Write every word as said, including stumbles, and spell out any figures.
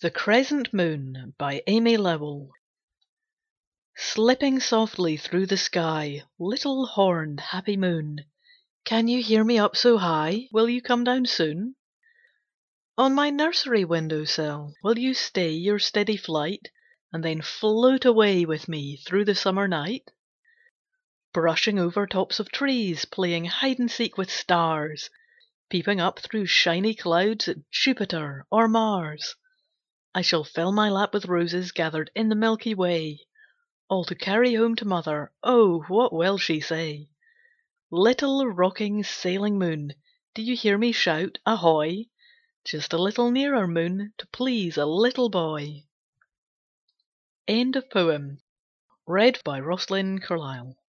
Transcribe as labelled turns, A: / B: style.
A: THE CRESCENT MOON by Amy Lowell Slipping softly through the sky, Little horned, happy moon, Can you hear me up so high? Will you come down soon? On my nursery window sill Will you stay your steady flight, And then float away with me Through the summer night? Brushing over tops of trees, Playing hide and seek with stars, Peeping up through shiny clouds At Jupiter or Mars. I shall fill my lap with roses Gathered in the Milky Way, All to carry home to mother. Oh, what will she say? Little rocking, sailing moon, Do you hear me shout "Ahoy"? Just a little nearer, moon, To please a little boy. End of poem. Read by Roslyn Carlyle.